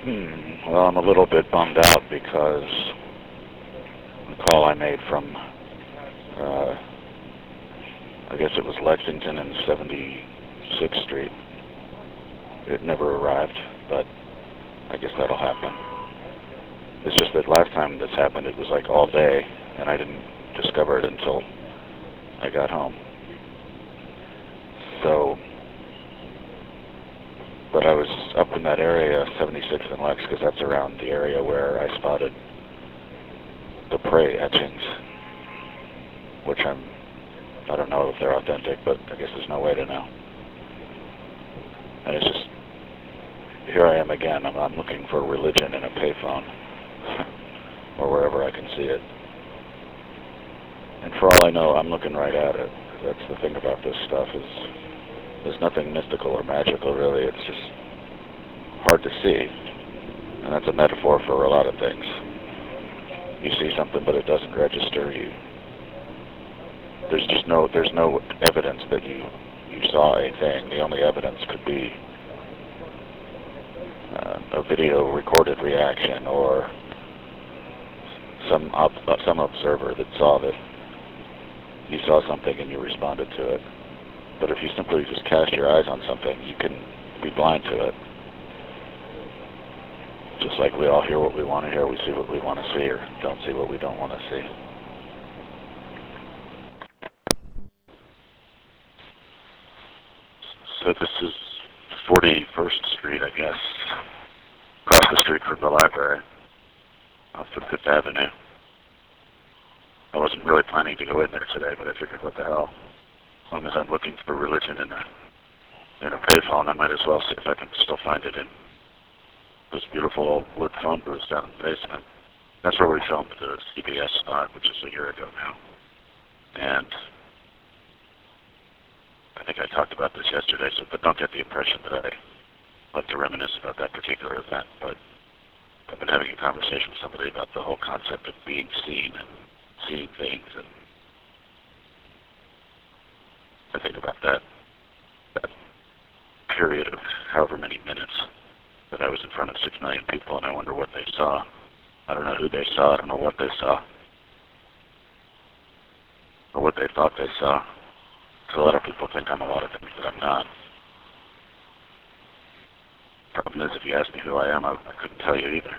Well, I'm a little bit bummed out because the call I made from, uh, I guess it was Lexington and 76th Street, it never arrived, but I guess that'll happen. It's just that last time this happened, it was like all day, and I didn't discover it until I got home. So, but I was up in that area, 76th and Lex, because that's around the area where I spotted the prey etchings, which I don't know if they're authentic, but I guess there's no way to know. And it's just, here I am again, I'm looking for religion in a payphone, or wherever I can see it. And for all I know, I'm looking right at it. That's the thing about this stuff, is there's nothing mystical or magical, really. It's just hard to see. And that's a metaphor for a lot of things. You see something, but it doesn't register. There's no evidence that you saw a thing. The only evidence could be a video recorded reaction, or some observer that saw that you saw something and you responded to it. But if you simply just cast your eyes on something, you can be blind to it. Just like we all hear what we want to hear, we see what we want to see, or don't see what we don't want to see. So this is 41st Street, I guess, across the street from the library, off of Fifth Avenue. I wasn't really planning to go in there today, but I figured, what the hell? As long as I'm looking for religion in a payphone, I might as well see if I can still find it in those beautiful old wood phone booths down in the basement. That's where we filmed the CBS spot, which is a year ago now. And I think I talked about this yesterday, but don't get the impression that I like to reminisce about that particular event. But I've been having a conversation with somebody about the whole concept of being seen and seeing things, and I think about that period of however many minutes that I was in front of 6 million people, and I wonder what they saw. I don't know who they saw. I don't know what they saw, or what they thought they saw. So a lot of people think I'm a lot of things that I'm not. Problem is, if you ask me who I am, I couldn't tell you either.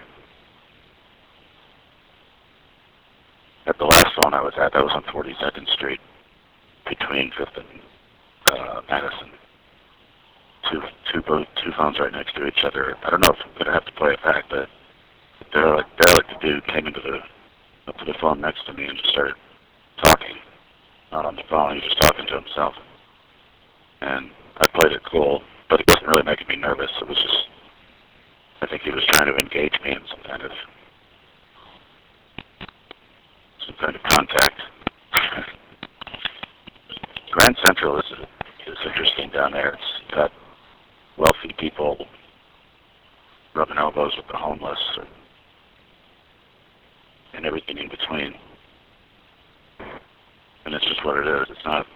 At the last phone I was at, that was on 42nd Street, between 5th and Madison. Two phones right next to each other. I don't know if I'm going to have to play it back, but the derelict dude came up to the phone next to me and just started talking. Not on the phone, he was just talking to himself. And I played it cool, but it wasn't really making me nervous. It was just, I think he was trying to engage me in some kind of contact. Grand Central is interesting down there. It's got wealthy people rubbing elbows with the homeless, and everything in between. And it's just what it is. It's not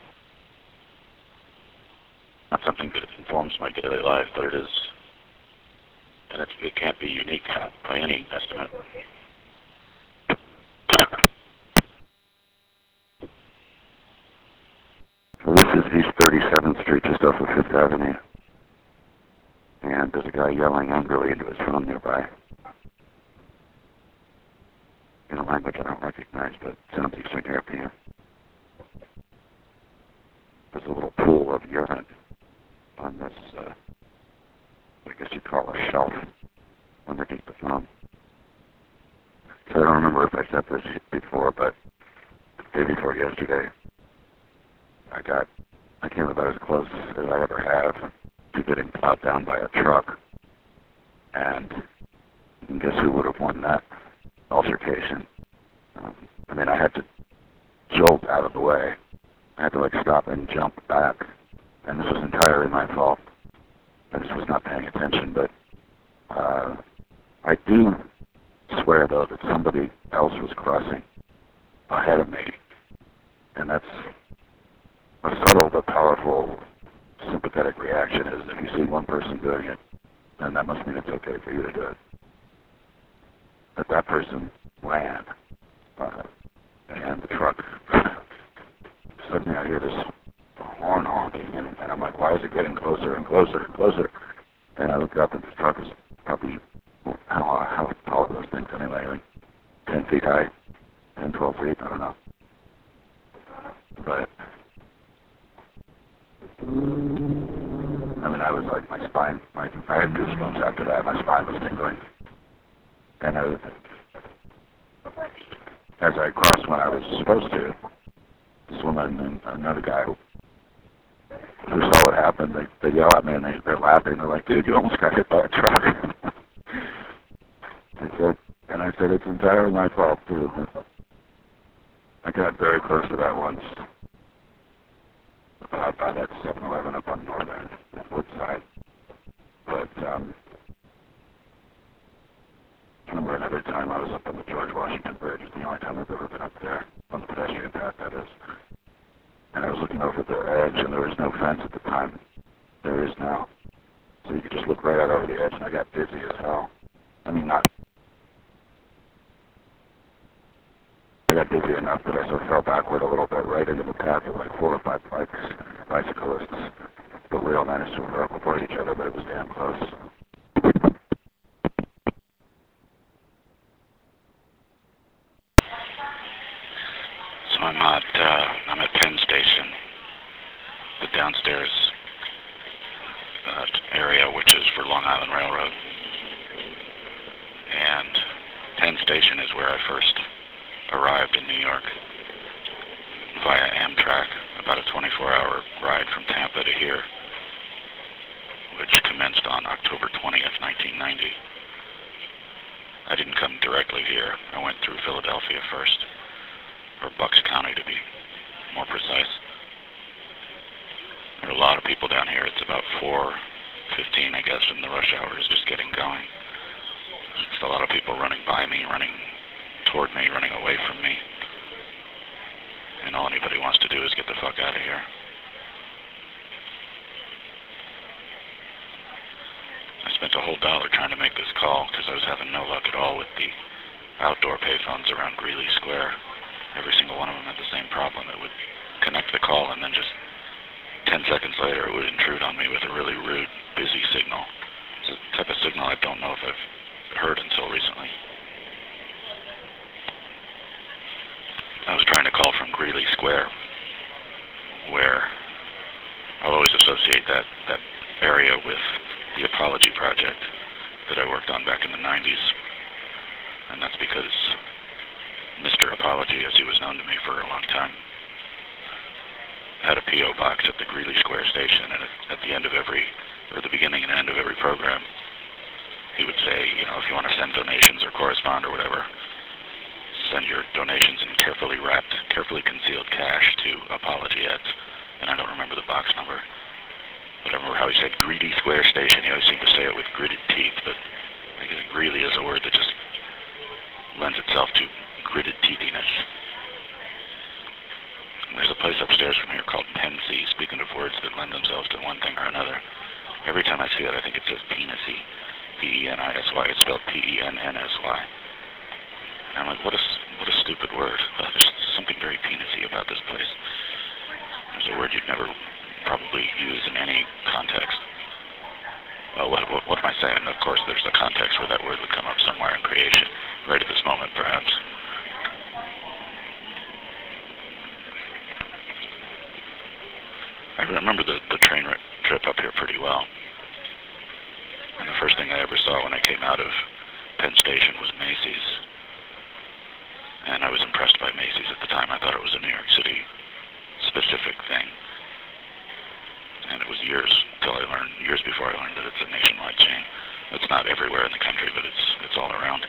something that informs my daily life, but it is, and it can't be unique by any estimate. So this is East 37th Street, just off of Fifth Avenue. And there's a guy yelling angrily into his phone nearby, in a language I don't recognize, but sounds Eastern European. There's a little pool of urine on this, I guess you'd call a shelf, underneath the phone. So I don't remember if I said this before, but the day before yesterday, I came about as close as I ever have to getting plowed down by a truck. And guess who would have won that altercation? I had to jolt out of the way. I had to stop and jump back. And this was entirely my fault. I just was not paying attention, but I do swear, though, that somebody else was crossing ahead of me. And that's a subtle but powerful sympathetic reaction. Is if you see one person doing it, then that must mean it's okay for you to do it. that person ran, and the truck. Suddenly I hear this horn honking, and I'm like, why is it getting closer and closer and closer? And I look up, and the truck is probably, how tall are those things anyway? Like 10 feet high, 10, 12 feet, I don't know. But I mean, I was like, my spine, I had goosebumps after that. My spine was tingling. And as I crossed when I was supposed to, this woman and another guy who saw what happened, they yell at me and they're laughing. They're like, dude, you almost got hit by a truck. I said, it's entirely my fault, too. I got very close to that once. By that 7-Eleven up on Northern, Woodside. But, I remember another time I was up on the George Washington Bridge. It's the only time I've ever been up there, on the pedestrian path, that is. And I was looking over the edge, and there was no fence at the time. There is now. So you could just look right out over the edge, and I got dizzy as hell. I mean, I got dizzy enough that I sort of fell backward a little bit right into the path of like 4 or 5 bicyclists. But we all managed to avoid each other, but it was damn close. So I'm at Penn Station, the downstairs area, which is for Long Island Railroad. And Penn Station is where I first arrived in New York via Amtrak, about a 24-hour ride from Tampa to here, which commenced on October 20th, 1990. I didn't come directly here. I went through Philadelphia first, or Bucks County to be more precise. There are a lot of people down here. It's about 4:15, I guess, and the rush hour is just getting going. It's a lot of people running by me, running toward me, running away from me. And all anybody wants to do is get the fuck out of here. I spent a whole $1 trying to make this call because I was having no luck at all with the outdoor payphones around Greeley Square. Every single one of them had the same problem. It would connect the call and then just 10 seconds later it would intrude on me with a really rude, busy signal. It's a type of signal I don't know if I've heard until recently. I was trying to call from Greeley Square, where I'll always associate that area with the Apology Project that I worked on back in the 90s. And that's because Mr. Apology, as he was known to me for a long time, had a P.O. box at the Greeley Square station, and at the end of the beginning and end of every program, he would say, if you want to send donations or correspond or whatever, send your donations in carefully wrapped, carefully concealed cash to Apology at, and I don't remember the box number, but I remember how he said Greeley Square Station. He always seemed to say it with gritted teeth, but I guess Greeley is a word that just lends itself to gritted teethiness. There's a place upstairs from here called Pensy, speaking of words that lend themselves to one thing or another. Every time I see it, I think it says penisy. P-E-N-I-S-Y. It's spelled P-E-N-N-S-Y. And I'm like, what a stupid word. There's something very penisy about this place. There's a word you'd never probably use in any context. Well, what am I saying? Of course, there's a context where that word would come up somewhere in creation, right at this moment, perhaps. I remember the train trip up here pretty well. And the first thing I ever saw when I came out of Penn Station was Macy's. And I was impressed by Macy's at the time. I thought it was a New York City specific thing. And it was years before I learned that it's a nationwide chain. It's not everywhere in the country, but it's all around.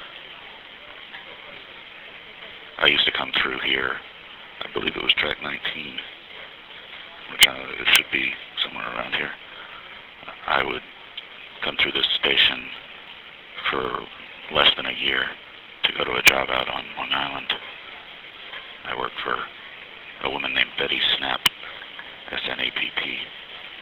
I used to come through here, I believe it was track 19, which it should be somewhere around here. I would come through this station for less than a year to go to a job out on Long Island. I worked for a woman named Betty Snapp, S-N-A-P-P.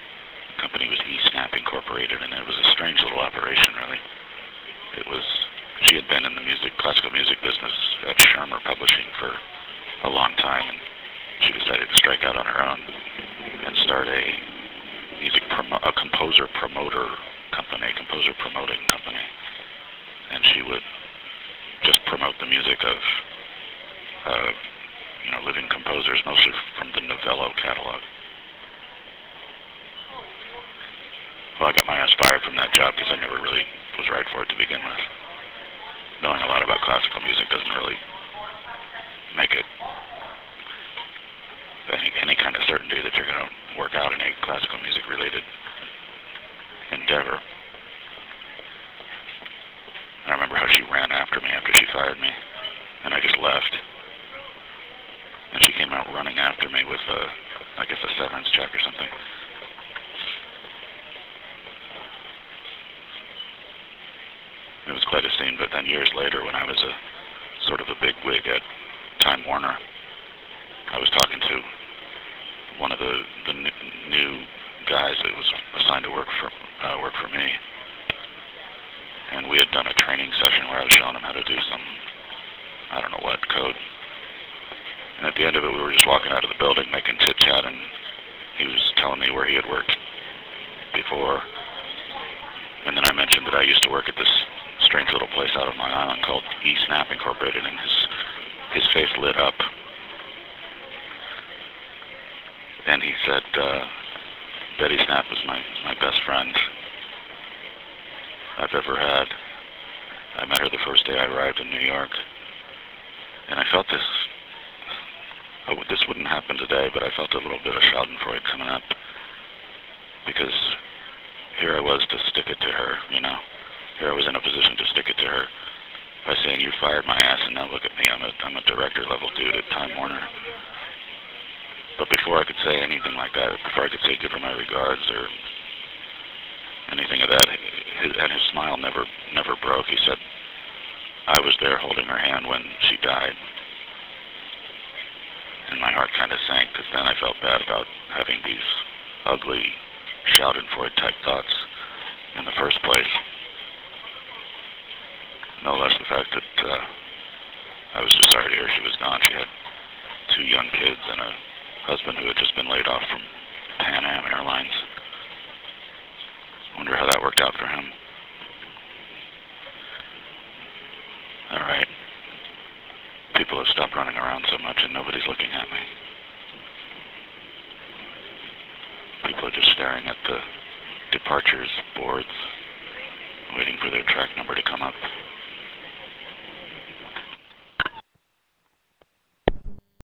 The company was eSnap Incorporated, and it was a strange little operation, really. It was she had been in the classical music business at Schirmer Publishing for a long time, and she decided to strike out on her own and start a composer promoting company. And she would just promote the music of living composers, mostly from the Novello catalog. Well, I got my ass fired from that job because I never really was right for it to begin with. Knowing a lot about classical music doesn't really make it any kind of certainty that you're going to work out in a classical music related endeavor. I remember how she ran after me after she fired me, and I just left. And she came out running after me with I guess a severance check or something. It was quite a scene, but then years later, when I was a sort of a big wig at Time Warner, I was talking to one of the new guys that was assigned to work for me, and we had done a training session where I was showing him how to do some, I don't know what, code. And at the end of it, we were just walking out of the building making chit-chat, and he was telling me where he had worked before. And then I mentioned that I used to work at this strange little place out on my island called eSnap Incorporated, and his face lit up. And he said, Betty Snap was my best friend I've ever had. I met her the first day I arrived in New York. And I felt this wouldn't happen today, but I felt a little bit of schadenfreude coming up. Because here I was to stick it to her, Here I was in a position to stick it to her by saying, you fired my ass, and now look at me, I'm a director-level dude at Time Warner. But before I could say anything like that, before I could say give her my regards or anything of that, his smile never broke. He said, I was there holding her hand when she died. And my heart kind of sank, because then I felt bad about having these ugly Schadenfreude type thoughts in the first place. No less the fact that I was just sorry to hear she was gone. She had 2 young kids and a husband who had just been laid off from Pan Am Airlines. Wonder how that worked out for him. Alright. People have stopped running around so much and nobody's looking at me. People are just staring at the departures boards, waiting for their track number